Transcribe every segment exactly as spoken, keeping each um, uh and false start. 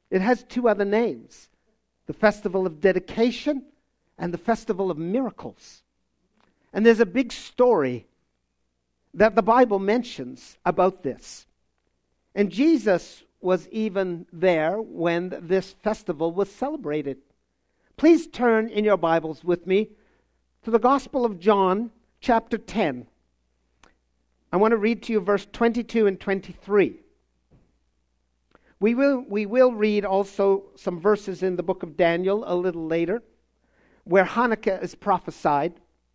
It has two other names, the Festival of Dedication and the Festival of Miracles. And there's a big story that the Bible mentions about this. And Jesus was even there when this festival was celebrated. Please turn in your Bibles with me to the Gospel of John, chapter ten. I want to read to you verse twenty-two and twenty-three. We will, we will read also some verses in the book of Daniel a little later, where Hanukkah is prophesied.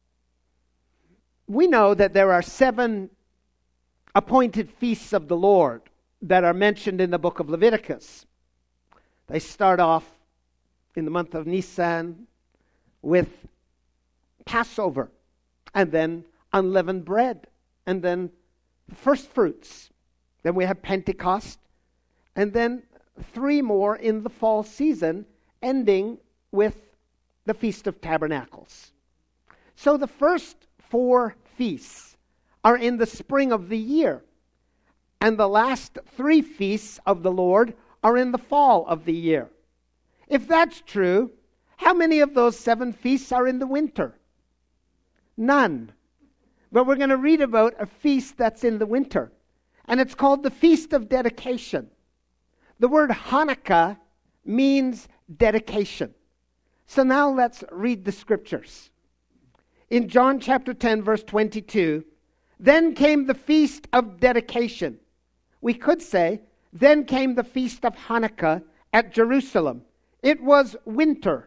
We know that there are seven appointed feasts of the Lord that are mentioned in the book of Leviticus. They start off in the month of Nisan with Passover, and then unleavened bread, and then the first fruits. Then we have Pentecost, and then three more in the fall season, ending with the Feast of Tabernacles. So the first four feasts are in the spring of the year, and the last three feasts of the Lord are in the fall of the year. If that's true, how many of those seven feasts are in the winter? None. But we're going to read about a feast that's in the winter, and it's called the Feast of Dedication. The word Hanukkah means dedication. So now let's read the scriptures. In John chapter ten, verse twenty-two, then came the Feast of Dedication. We could say, then came the Feast of Hanukkah at Jerusalem. It was winter.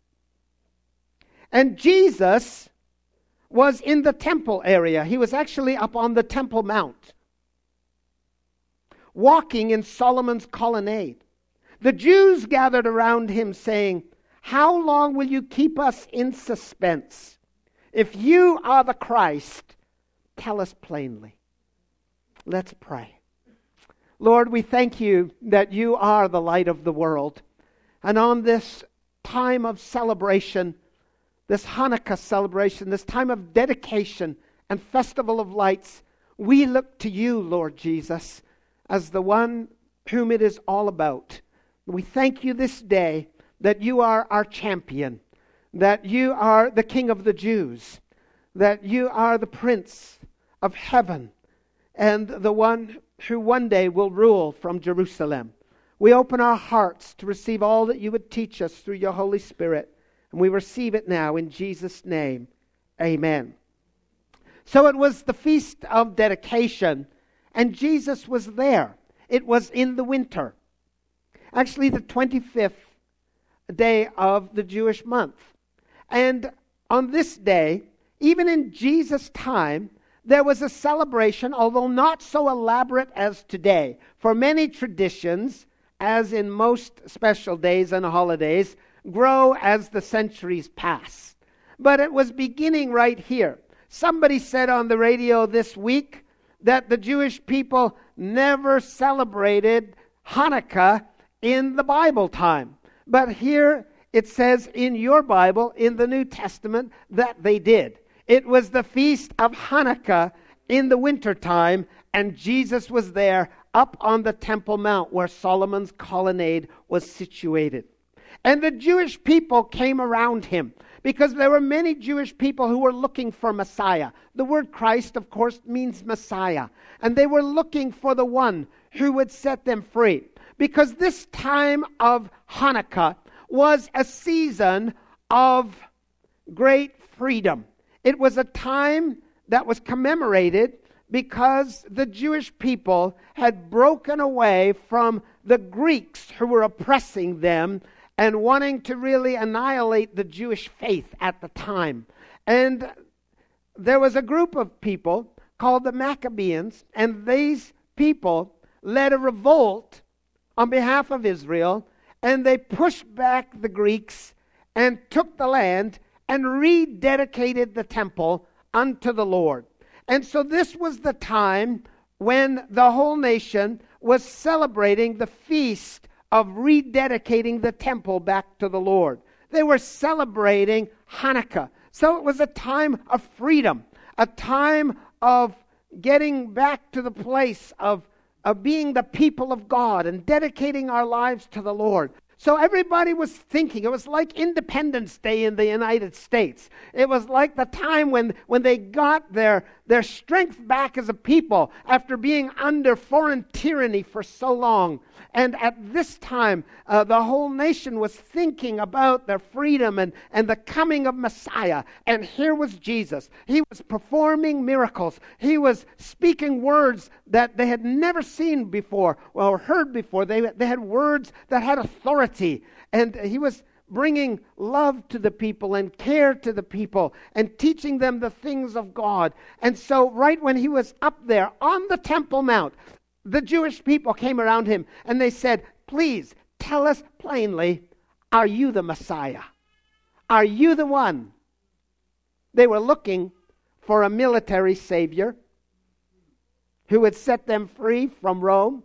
And Jesus was in the temple area. He was actually up on the Temple Mount, walking in Solomon's colonnade. The Jews gathered around him saying, how long will you keep us in suspense? If you are the Christ, tell us plainly. Let's pray. Lord, we thank you that you are the light of the world. And on this time of celebration, this Hanukkah celebration, this time of dedication and festival of lights, we look to you, Lord Jesus, as the one whom it is all about. We thank you this day that you are our champion, that you are the King of the Jews, that you are the Prince of Heaven, and the one who one day will rule from Jerusalem. We open our hearts to receive all that you would teach us through your Holy Spirit, and we receive it now in Jesus' name. Amen. So it was the Feast of Dedication, and Jesus was there. It was in the winter. Actually, the twenty-fifth day of the Jewish month. And on this day, even in Jesus' time, there was a celebration, although not so elaborate as today. For many traditions, as in most special days and holidays, grow as the centuries pass. But it was beginning right here. Somebody said on the radio this week that the Jewish people never celebrated Hanukkah in the Bible time. But here it says in your Bible, in the New Testament, that they did. It was the Feast of Hanukkah in the wintertime, and Jesus was there up on the Temple Mount where Solomon's colonnade was situated. And the Jewish people came around him because there were many Jewish people who were looking for Messiah. The word Christ, of course, means Messiah. And they were looking for the one who would set them free. Because this time of Hanukkah was a season of great freedom. It was a time that was commemorated because the Jewish people had broken away from the Greeks who were oppressing them and wanting to really annihilate the Jewish faith at the time. And there was a group of people called the Maccabees, and these people led a revolt on behalf of Israel, and they pushed back the Greeks and took the land and rededicated the temple unto the Lord. And so this was the time when the whole nation was celebrating the feast of rededicating the temple back to the Lord. They were celebrating Hanukkah. So it was a time of freedom, a time of getting back to the place of of being the people of God and dedicating our lives to the Lord. So everybody was thinking, it was like Independence Day in the United States. It was like the time when, when they got their, their strength back as a people after being under foreign tyranny for so long. And at this time, uh, the whole nation was thinking about their freedom and, and the coming of Messiah. And here was Jesus. He was performing miracles. He was speaking words that they had never seen before or heard before. They, they had words that had authority. And he was bringing love to the people and care to the people and teaching them the things of God. And so right when he was up there on the Temple Mount, the Jewish people came around him and they said, please tell us plainly, are you the Messiah? Are you the one? They were looking for a military savior who would set them free from Rome.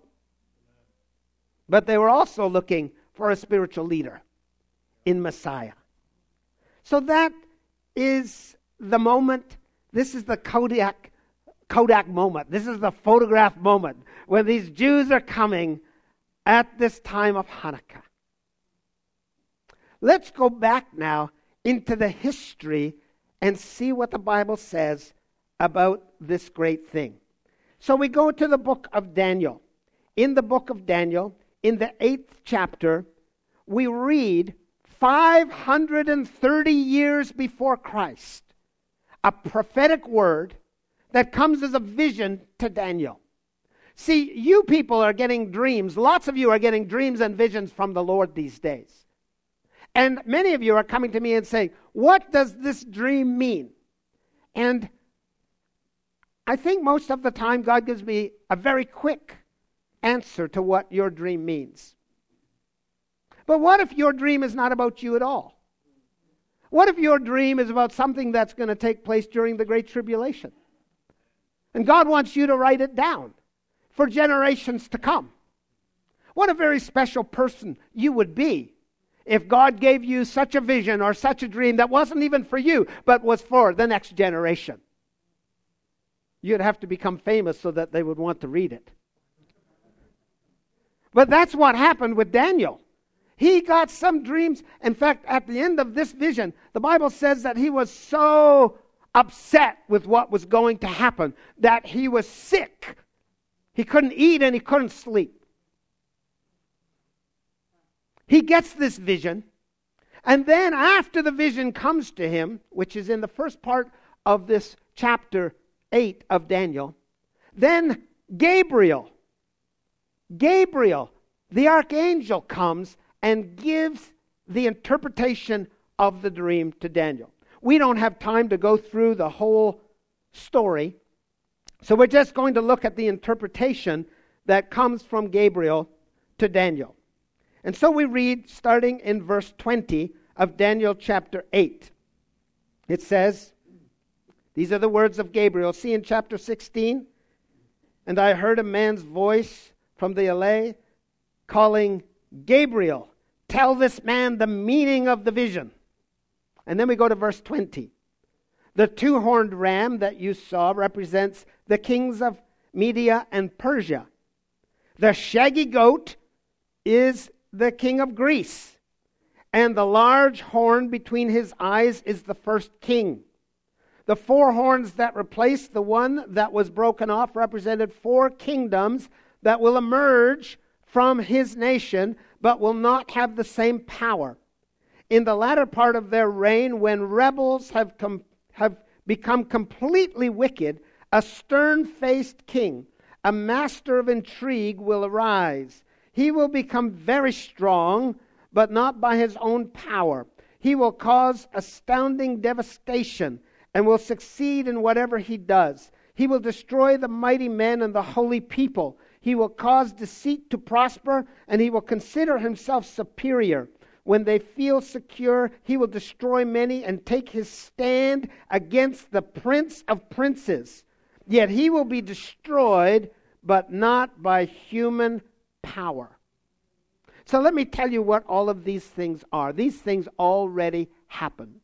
But they were also looking for a spiritual leader in Messiah. So that is the moment. This is the Kodak Kodak moment. This is the photograph moment when these Jews are coming at this time of Hanukkah. Let's go back now into the history and see what the Bible says about this great thing. So we go to the book of Daniel. In the book of Daniel, in the eighth chapter, we read five hundred thirty years before Christ, a prophetic word that comes as a vision to Daniel. See, you people are getting dreams. Lots of you are getting dreams and visions from the Lord these days. And many of you are coming to me and saying, what does this dream mean? And I think most of the time God gives me a very quick answer to what your dream means. But what if your dream is not about you at all? What if your dream is about something that's going to take place during the Great Tribulation? And God wants you to write it down for generations to come. What a very special person you would be if God gave you such a vision or such a dream that wasn't even for you, but was for the next generation. You'd have to become famous so that they would want to read it. But that's what happened with Daniel. He got some dreams. In fact, at the end of this vision, the Bible says that he was so upset with what was going to happen that he was sick. He couldn't eat and he couldn't sleep. He gets this vision, and then after the vision comes to him, which is in the first part of this chapter eight of Daniel, then Gabriel, Gabriel, the archangel, comes and gives the interpretation of the dream to Daniel. We don't have time to go through the whole story, so we're just going to look at the interpretation that comes from Gabriel to Daniel. And so we read, starting in verse twenty of Daniel chapter eight. It says, these are the words of Gabriel. See in chapter sixteen, and I heard a man's voice from the Elei calling, Gabriel, tell this man the meaning of the vision. And then we go to verse twenty. The two-horned ram that you saw represents the kings of Media and Persia. The shaggy goat is the king of Greece. And the large horn between his eyes is the first king. The four horns that replaced the one that was broken off represented four kingdoms that will emerge from his nation, but will not have the same power. In the latter part of their reign, when rebels have, com- have become completely wicked, a stern-faced king, a master of intrigue, will arise. He will become very strong, but not by his own power. He will cause astounding devastation and will succeed in whatever he does. He will destroy the mighty men and the holy people. He will cause deceit to prosper, and he will consider himself superior. When they feel secure, he will destroy many and take his stand against the prince of princes. Yet he will be destroyed, but not by human power. So let me tell you what all of these things are. These things already happened.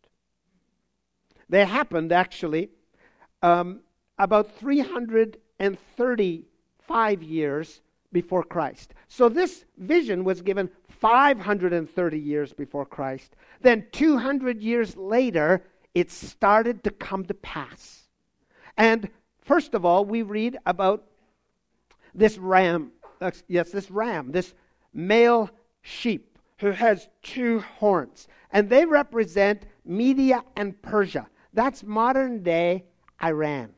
They happened, actually, um, about three hundred thirty-five years before Christ. So this vision was given five hundred thirty years before Christ. Then two hundred years later, it started to come to pass. And first of all, we read about this ram. Uh, yes, this ram, this male sheep who has two horns. And they represent Media and Persia. That's modern day Iran.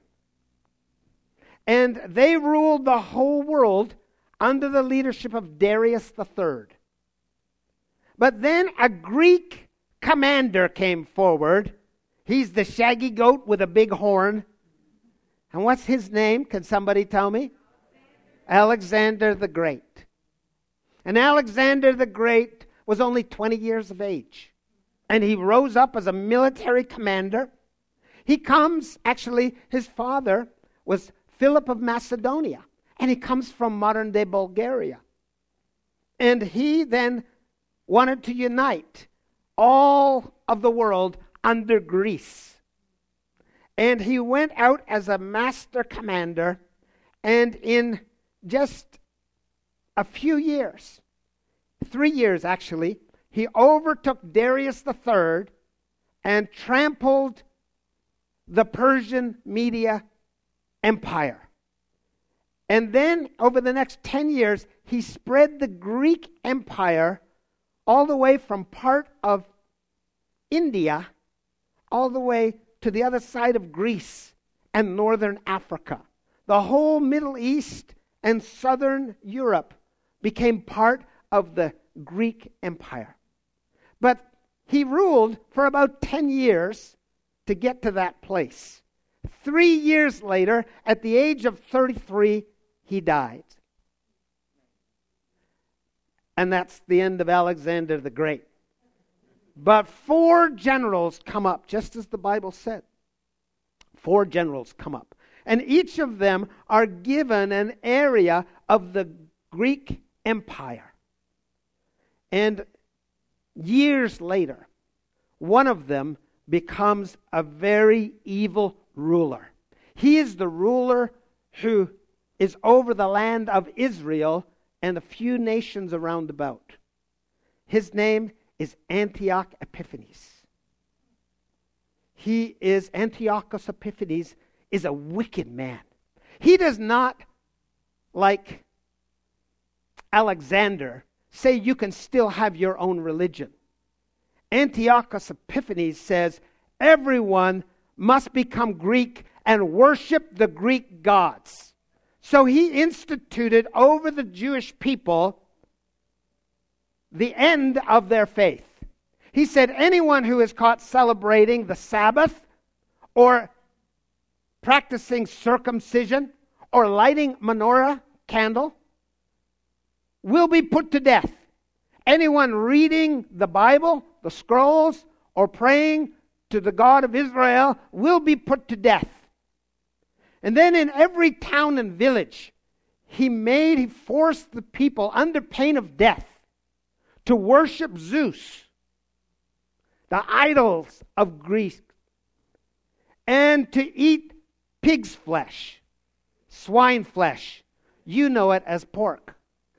And they ruled the whole world under the leadership of Darius the Third. But then a Greek commander came forward. He's the shaggy goat with a big horn. And what's his name? Can somebody tell me? Alexander the Great. And Alexander the Great was only twenty years of age. And he rose up as a military commander. He comes, actually, his father was Philip of Macedonia. And he comes from modern-day Bulgaria. And he then wanted to unite all of the world under Greece. And he went out as a master commander, and in just a few years, three years actually, he overtook Darius the Third and trampled the Persian Media Empire. And then, over the next ten years, he spread the Greek Empire all the way from part of India all the way to the other side of Greece and northern Africa. The whole Middle East and southern Europe became part of the Greek Empire. But he ruled for about ten years to get to that place. Three years later, at the age of thirty-three, he died. And that's the end of Alexander the Great. But four generals come up, just as the Bible said. Four generals come up. And each of them are given an area of the Greek Empire. And years later, one of them becomes a very evil ruler. He is the ruler who is over the land of Israel and a few nations around about. His name is Antiochus Epiphanes. He is, Antiochus Epiphanes is a wicked man. He does not, like Alexander, say you can still have your own religion. Antiochus Epiphanes says everyone must become Greek and worship the Greek gods. So he instituted over the Jewish people the end of their faith. He said anyone who is caught celebrating the Sabbath or practicing circumcision or lighting menorah candle will be put to death. Anyone reading the Bible, the scrolls, or praying to the God of Israel will be put to death. And then in every town and village, he made, he forced the people under pain of death to worship Zeus, the idols of Greece, and to eat pig's flesh, swine flesh. You know it as pork,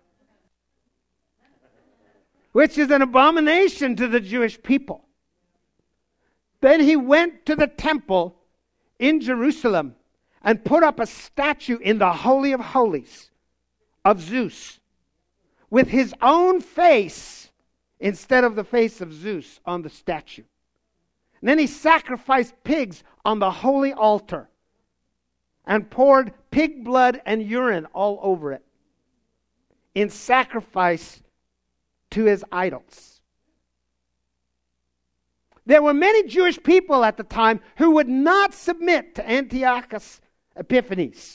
which is an abomination to the Jewish people. Then he went to the temple in Jerusalem and put up a statue in the Holy of Holies of Zeus with his own face instead of the face of Zeus on the statue. And then he sacrificed pigs on the holy altar and poured pig blood and urine all over it in sacrifice to his idols. There were many Jewish people at the time who would not submit to Antiochus Epiphanes.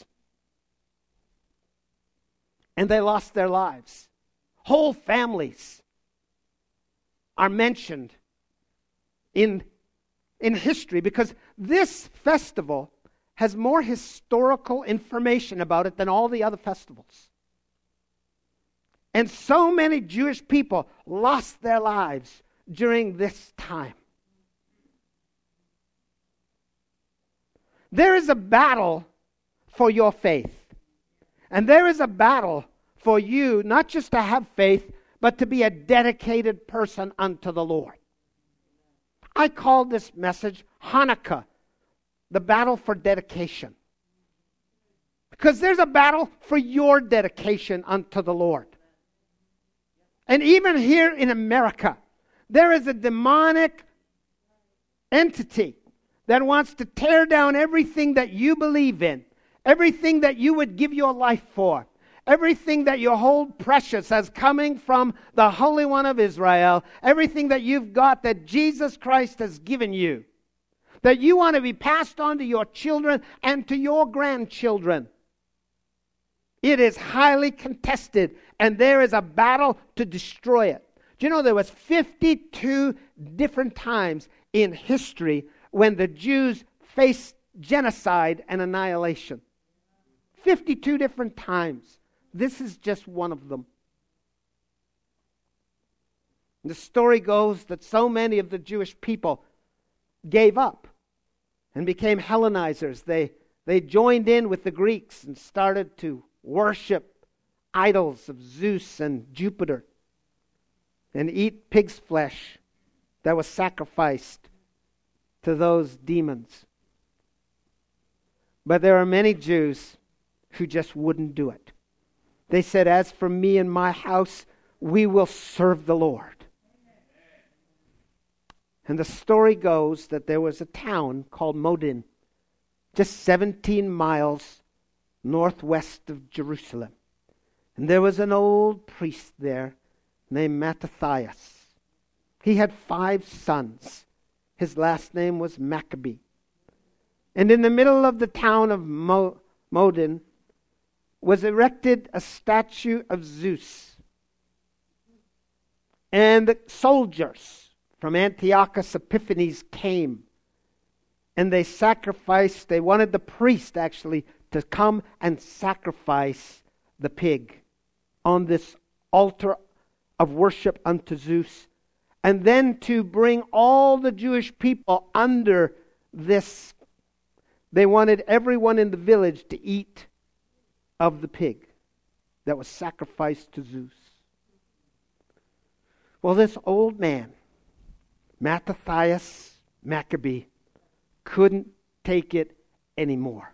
And they lost their lives. Whole families are mentioned in, in history because this festival has more historical information about it than all the other festivals. And so many Jewish people lost their lives during this time. There is a battle for your faith. And there is a battle for you not just to have faith, but to be a dedicated person unto the Lord. I call this message Hanukkah, the battle for dedication. Because there's a battle for your dedication unto the Lord. And even here in America, there is a demonic entity that wants to tear down everything that you believe in, everything that you would give your life for, everything that you hold precious as coming from the Holy One of Israel, everything that you've got that Jesus Christ has given you, that you want to be passed on to your children and to your grandchildren. It is highly contested, and there is a battle to destroy it. Do you know there was fifty-two different times in history when the Jews faced genocide and annihilation? fifty-two different times. This is just one of them. The story goes that so many of the Jewish people gave up and became Hellenizers. They, they joined in with the Greeks and started to worship idols of Zeus and Jupiter and eat pig's flesh that was sacrificed to those demons. But there are many Jews who just wouldn't do it. They said, as for me and my house, we will serve the Lord. And the story goes that there was a town called Modin, just seventeen miles northwest of Jerusalem. And there was an old priest there named Mattathias. He had five sons. His last name was Maccabee. And in the middle of the town of Mo- Modin was erected a statue of Zeus. And the soldiers from Antiochus Epiphanes came. And they sacrificed, they wanted the priest actually to come and sacrifice the pig on this altar of worship unto Zeus. And then to bring all the Jewish people under this. They wanted everyone in the village to eat of the pig that was sacrificed to Zeus. Well, this old man, Mattathias Maccabee, couldn't take it anymore.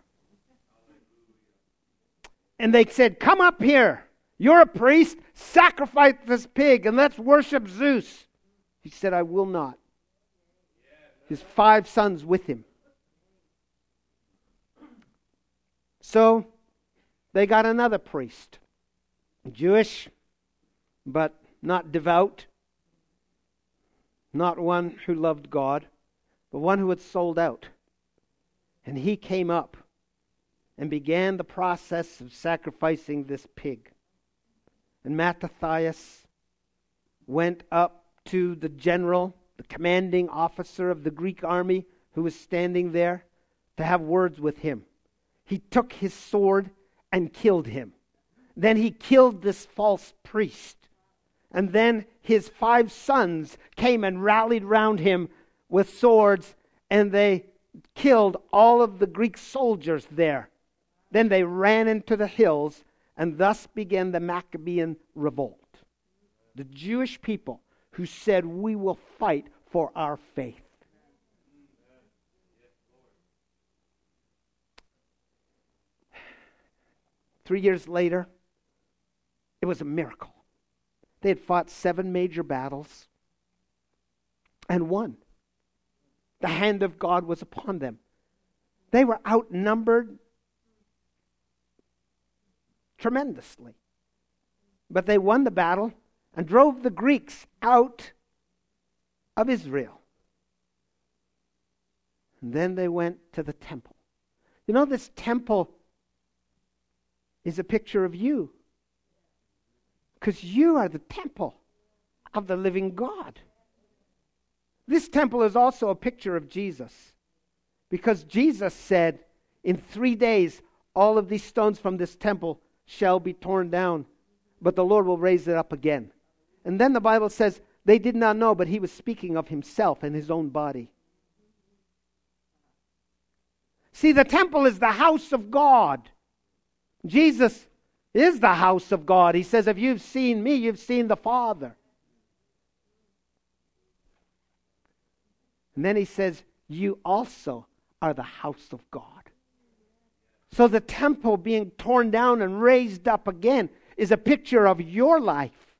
And they said, come up here. You're a priest. Sacrifice this pig and let's worship Zeus. He said, I will not. His five sons with him. So they got another priest. Jewish, but not devout. Not one who loved God, but one who had sold out. And he came up and began the process of sacrificing this pig. And Mattathias went up to the general, the commanding officer of the Greek army who was standing there to have words with him. He took his sword and killed him. Then he killed this false priest. And then his five sons came and rallied round him with swords, and they killed all of the Greek soldiers there. Then they ran into the hills, and thus began the Maccabean revolt. The Jewish people who said, we will fight for our faith. Three years later, it was a miracle. They had fought seven major battles and won. The hand of God was upon them. They were outnumbered tremendously. But they won the battle and drove the Greeks out of Israel. And then they went to the temple. You know, this temple is a picture of you. Because you are the temple of the living God. This temple is also a picture of Jesus. Because Jesus said, in three days, all of these stones from this temple shall be torn down, but the Lord will raise it up again. And then the Bible says, they did not know, but he was speaking of himself and his own body. See, the temple is the house of God. Jesus is the house of God. He says, if you've seen me, you've seen the Father. And then he says, you also are the house of God. So the temple being torn down and raised up again is a picture of your life.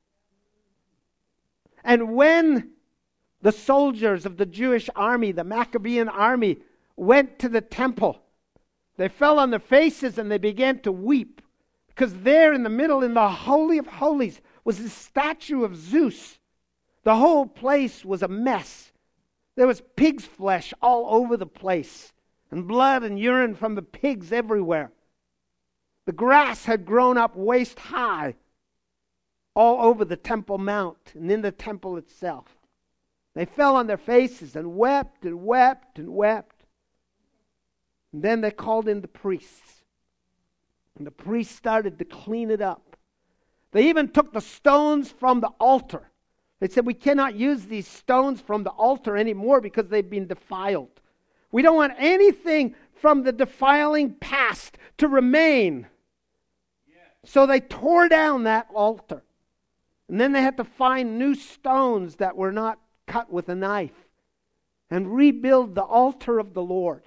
And when the soldiers of the Jewish army, the Maccabean army, went to the temple, they fell on their faces and they began to weep. Because there in the middle, in the Holy of Holies, was the statue of Zeus. The whole place was a mess. There was pig's flesh all over the place, and blood and urine from the pigs everywhere. The grass had grown up waist high all over the Temple Mount and in the temple itself. They fell on their faces and wept and wept and wept. And then they called in the priests. And the priests started to clean it up. They even took the stones from the altar. They said, we cannot use these stones from the altar anymore because they've been defiled. We don't want anything from the defiling past to remain. Yeah. So they tore down that altar. And then they had to find new stones that were not cut with a knife and rebuild the altar of the Lord.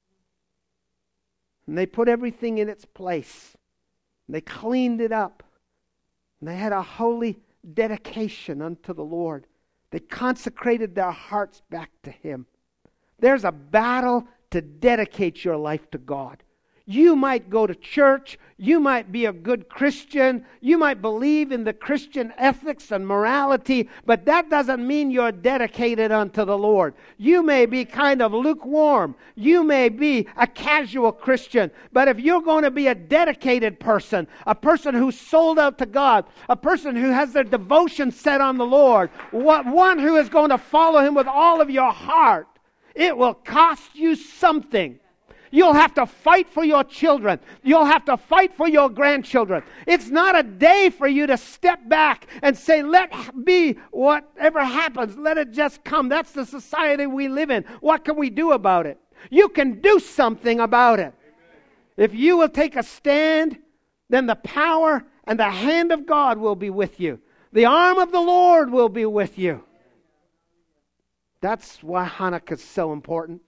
And they put everything in its place. And they cleaned it up. And they had a holy dedication unto the Lord. They consecrated their hearts back to Him. There's a battle to dedicate your life to God. You might go to church. You might be a good Christian. You might believe in the Christian ethics and morality, but that doesn't mean you're dedicated unto the Lord. You may be kind of lukewarm. You may be a casual Christian, but if you're going to be a dedicated person, a person who's sold out to God, a person who has their devotion set on the Lord, one who is going to follow Him with all of your heart, it will cost you something. You'll have to fight for your children. You'll have to fight for your grandchildren. It's not a day for you to step back and say, let be whatever happens. Let it just come. That's the society we live in. What can we do about it? You can do something about it. If you will take a stand, then the power and the hand of God will be with you. The arm of the Lord will be with you. That's why Hanukkah is so important.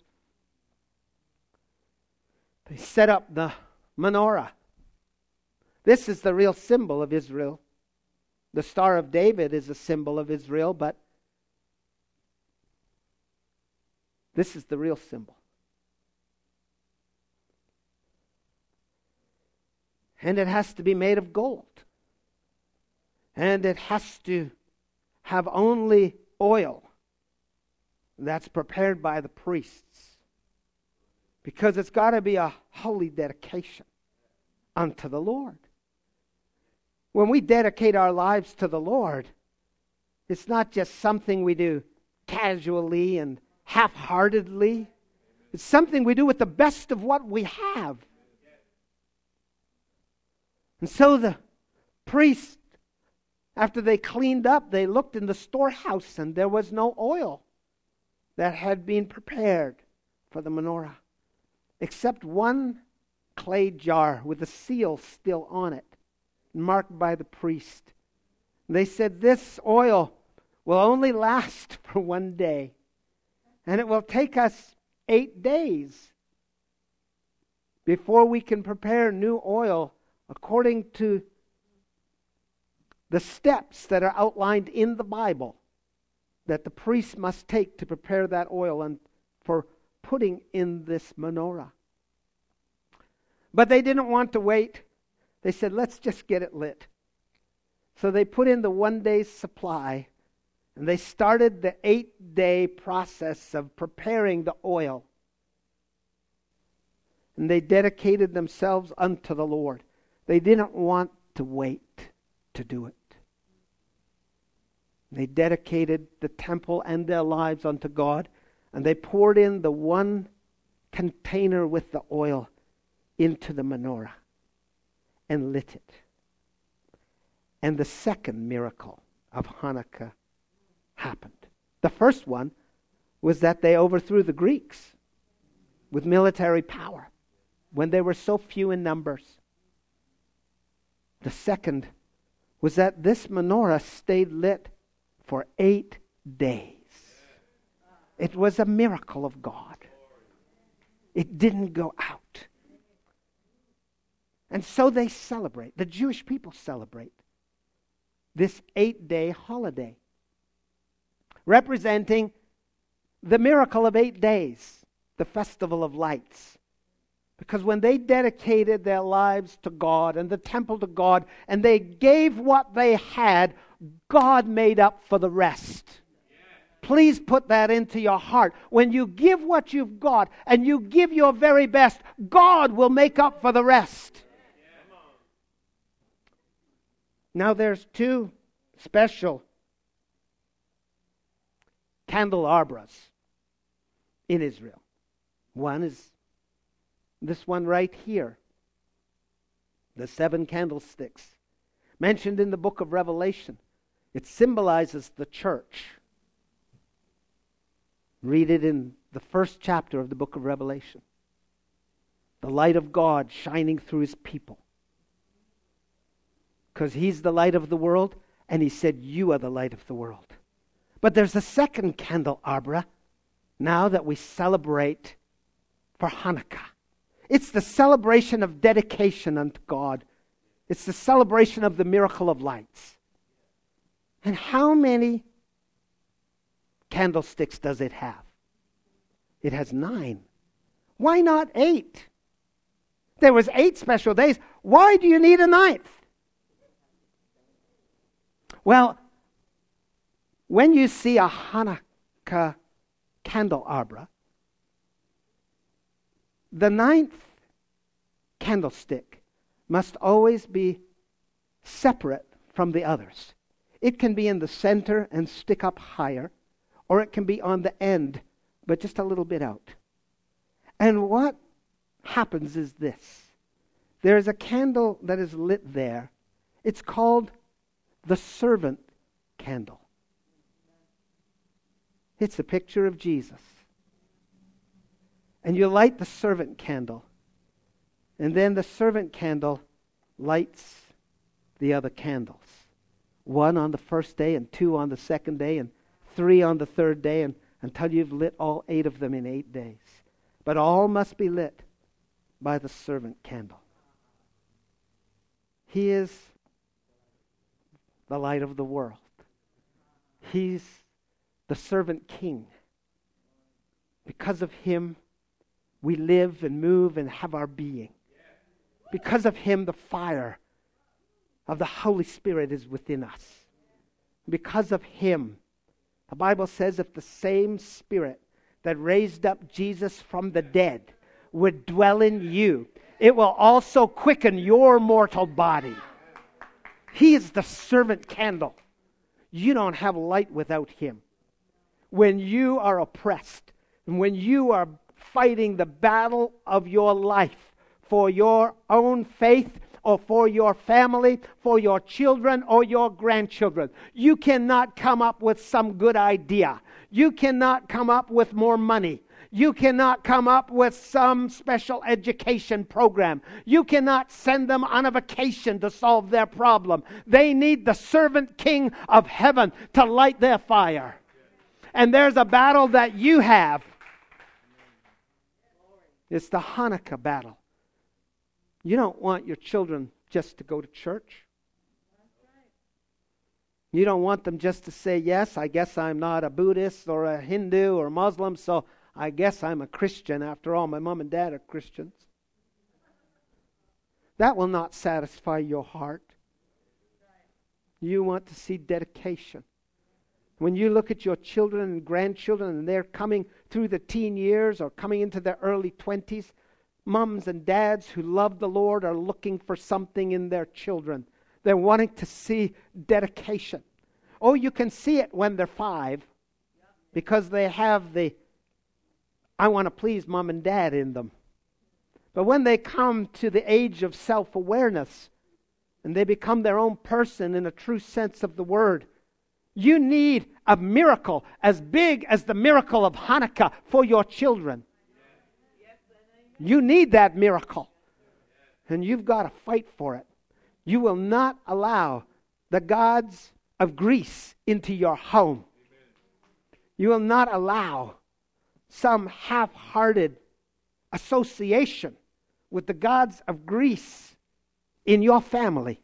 They set up the menorah. This is the real symbol of Israel. The Star of David is a symbol of Israel, but this is the real symbol. And it has to be made of gold. And it has to have only oil that's prepared by the priests. Because it's got to be a holy dedication unto the Lord. When we dedicate our lives to the Lord, it's not just something we do casually and half-heartedly. It's something we do with the best of what we have. And so the priest, after they cleaned up, they looked in the storehouse and there was no oil that had been prepared for the menorah, except one clay jar with a seal still on it, marked by the priest. They said, this oil will only last for one day, and it will take us eight days before we can prepare new oil according to the steps that are outlined in the Bible that the priest must take to prepare that oil and for putting in this menorah. But they didn't want to wait. They said, let's just get it lit. So they put in the one day's supply, and they started the eight-day process of preparing the oil. And they dedicated themselves unto the Lord. They didn't want to wait to do it. They dedicated the temple and their lives unto God, and they poured in the one container with the oil into the menorah and lit it. And the second miracle of Hanukkah happened. The first one was that they overthrew the Greeks with military power when they were so few in numbers. The second was that this menorah stayed lit for eight days. It was a miracle of God. It didn't go out. And so they celebrate. The Jewish people celebrate this eight-day holiday, representing the miracle of eight days, the Festival of Lights. Because when they dedicated their lives to God and the temple to God, and they gave what they had, God made up for the rest. Please put that into your heart. When you give what you've got and you give your very best, God will make up for the rest. Now there's two special candelabras in Israel. One is this one right here, the seven candlesticks, mentioned in the book of Revelation. It symbolizes the church. Read it in the first chapter of the book of Revelation. The light of God shining through His people. Because He's the light of the world, and He said, you are the light of the world. But there's a second candelabra now that we celebrate for Hanukkah. It's the celebration of dedication unto God. It's the celebration of the miracle of lights. And how many candlesticks does it have? It has nine. Why not eight? There was eight special days. Why do you need a ninth? Well, when you see a Hanukkah candelabra, the ninth candlestick must always be separate from the others. It can be in the center and stick up higher, or it can be on the end, but just a little bit out. And what happens is this. There is a candle that is lit there. It's called the servant candle. It's a picture of Jesus. And you light the servant candle. And then the servant candle lights the other candles. One on the first day, and two on the second day, and three on the third day, and until you've lit all eight of them in eight days. But all must be lit by the servant candle. He is the light of the world. He's the servant king. Because of Him, we live and move and have our being. Because of Him, the fire of the Holy Spirit is within us. Because of Him, the Bible says, if the same Spirit that raised up Jesus from the dead would dwell in you, it will also quicken your mortal body. He is the servant candle. You don't have light without Him. When you are oppressed, and when you are fighting the battle of your life for your own faith, or for your family, for your children or your grandchildren, you cannot come up with some good idea. You cannot come up with more money. You cannot come up with some special education program. You cannot send them on a vacation to solve their problem. They need the servant king of heaven to light their fire. And there's a battle that you have. It's the Hanukkah battle. You don't want your children just to go to church. You don't want them just to say, yes, I guess I'm not a Buddhist or a Hindu or Muslim, so I guess I'm a Christian. After all, my mom and dad are Christians. That will not satisfy your heart. You want to see dedication. When you look at your children and grandchildren and they're coming through the teen years or coming into their early twenties, mums and dads who love the Lord are looking for something in their children. They're wanting to see dedication. Oh, you can see it when they're five because they have the I want to please mom and dad in them. But when they come to the age of self-awareness and they become their own person in a true sense of the word, you need a miracle as big as the miracle of Hanukkah for your children. You need that miracle. And you've got to fight for it. You will not allow the gods of Greece into your home. You will not allow some half-hearted association with the gods of Greece in your family.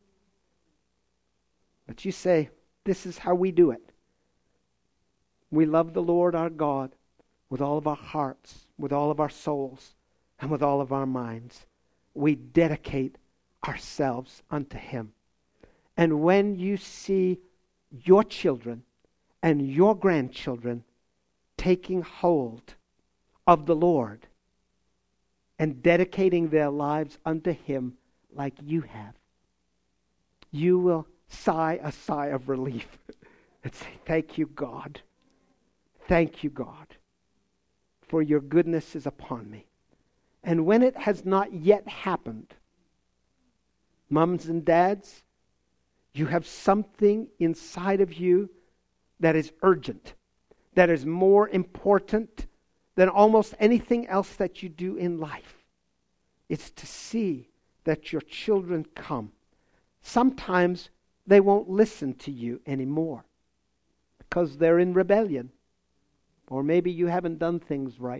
But you say, this is how we do it. We love the Lord our God with all of our hearts, with all of our souls, and with all of our minds. We dedicate ourselves unto Him. And when you see your children and your grandchildren taking hold of the Lord and dedicating their lives unto Him like you have, you will sigh a sigh of relief and say, thank you, God. Thank you, God, for your goodness is upon me. And when it has not yet happened, mums and dads, you have something inside of you that is urgent, that is more important than almost anything else that you do in life. It's to see that your children come. Sometimes they won't listen to you anymore because they're in rebellion. Or maybe you haven't done things right.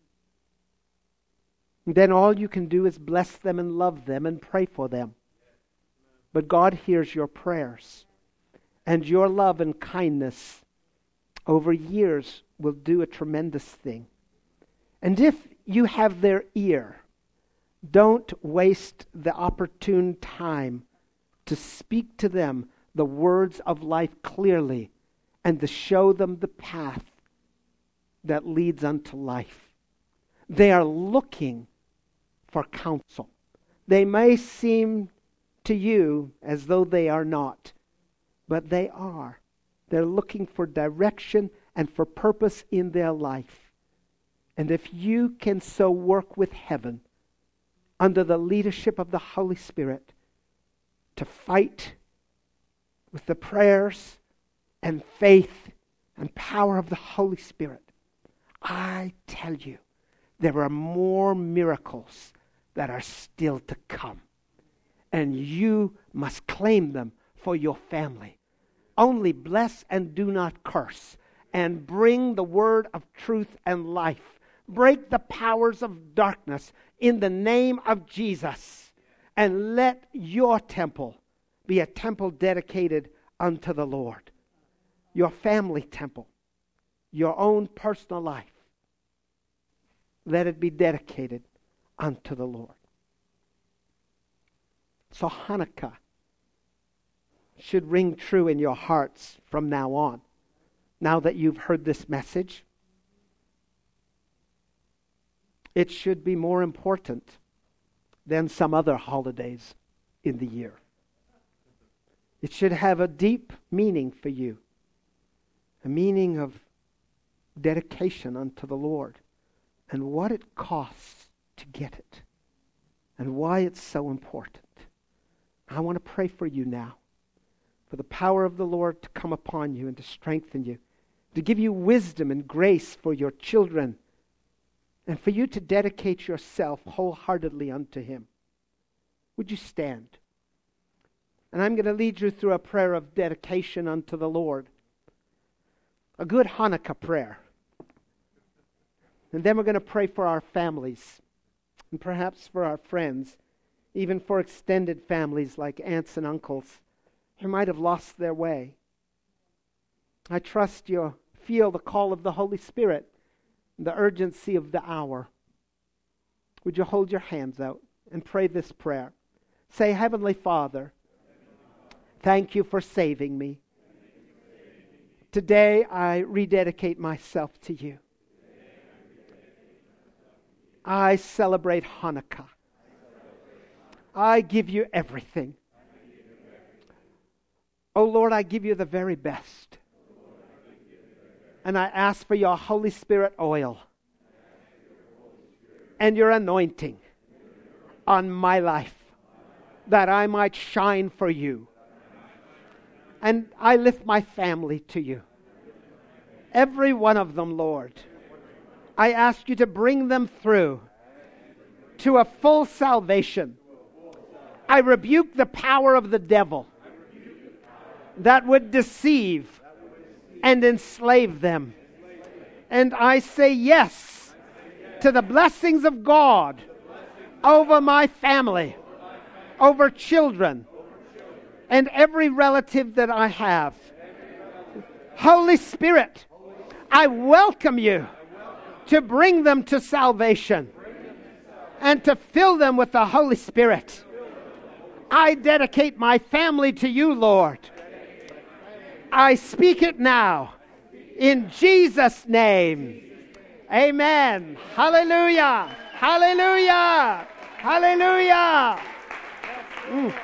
And then all you can do is bless them and love them and pray for them. But God hears your prayers. And your love and kindness over years will do a tremendous thing. And if you have their ear, don't waste the opportune time to speak to them the words of life clearly and to show them the path that leads unto life. They are looking for counsel. They may seem to you as though they are not, but they are. They're looking for direction and for purpose in their life. And if you can so work with heaven under the leadership of the Holy Spirit to fight with the prayers and faith and power of the Holy Spirit, I tell you, there are more miracles that are still to come. And you must claim them for your family. Only bless and do not curse. And bring the word of truth and life. Break the powers of darkness in the name of Jesus. And let your temple be a temple dedicated unto the Lord. Your family temple. Your own personal life. Let it be dedicated unto the Lord. So Hanukkah should ring true in your hearts from now on. Now that you've heard this message, it should be more important than some other holidays in the year. It should have a deep meaning for you. A meaning of dedication unto the Lord. And what it costs to get it. And why it's so important. I want to pray for you now. For the power of the Lord to come upon you and to strengthen you. To give you wisdom and grace for your children. And for you to dedicate yourself wholeheartedly unto Him. Would you stand? And I'm going to lead you through a prayer of dedication unto the Lord. A good Hanukkah prayer. And then we're going to pray for our families. And perhaps for our friends. Even for extended families like aunts and uncles who might have lost their way. I trust you feel the call of the Holy Spirit, the urgency of the hour. Would you hold your hands out and pray this prayer? Say, Heavenly Father, thank you for saving me. Today I rededicate myself to you. I celebrate Hanukkah. I give you everything. Oh Lord, I give you the very best. And I ask for your Holy Spirit oil and your anointing on my life, that I might shine for you. And I lift my family to you. Every one of them, Lord. I ask you to bring them through to a full salvation. I rebuke the power of the devil that would deceive and enslave them. And I say yes to the blessings of God over my family, over children, and every relative that I have. Holy Spirit, I welcome you to bring them to salvation and to fill them with the Holy Spirit. I dedicate my family to you, Lord. I speak it now in Jesus' name. Amen. Hallelujah. Hallelujah. Hallelujah. Mm.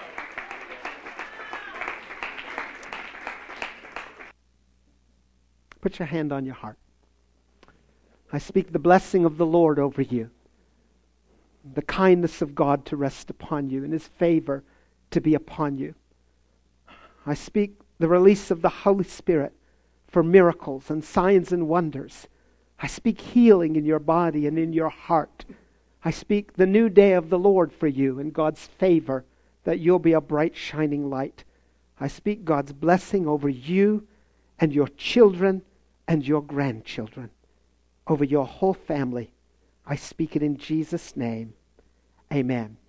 Put your hand on your heart. I speak the blessing of the Lord over you. The kindness of God to rest upon you and His favor to be upon you. I speak the release of the Holy Spirit for miracles and signs and wonders. I speak healing in your body and in your heart. I speak the new day of the Lord for you and God's favor, that you'll be a bright shining light. I speak God's blessing over you and your children and your grandchildren, over your whole family. I speak it in Jesus' name. Amen.